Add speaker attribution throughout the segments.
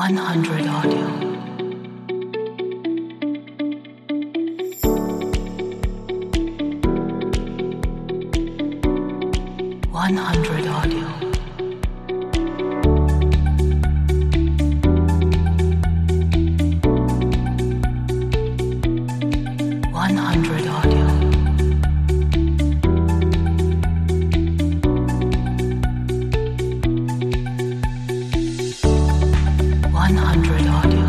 Speaker 1: 100 audio. 100 audio. 100 audio. 100 audio.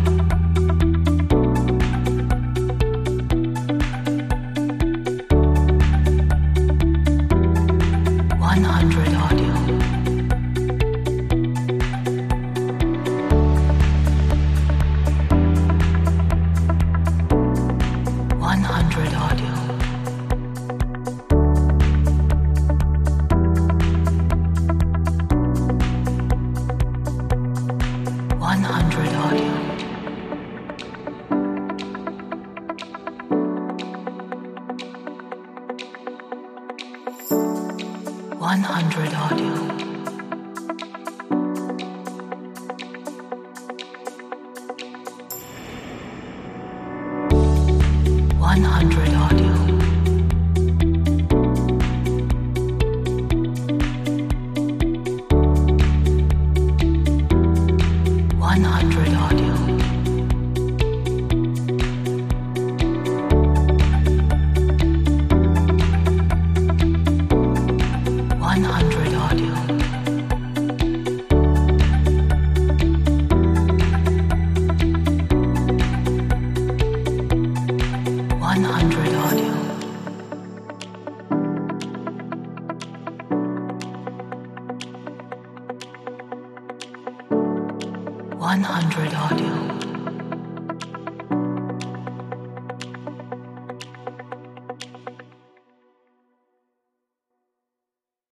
Speaker 1: 100 audio. 100 audio. 100 audio. 100 audio. 100 audio. 100 audio. 100 audio. 100 audio. 100 audio.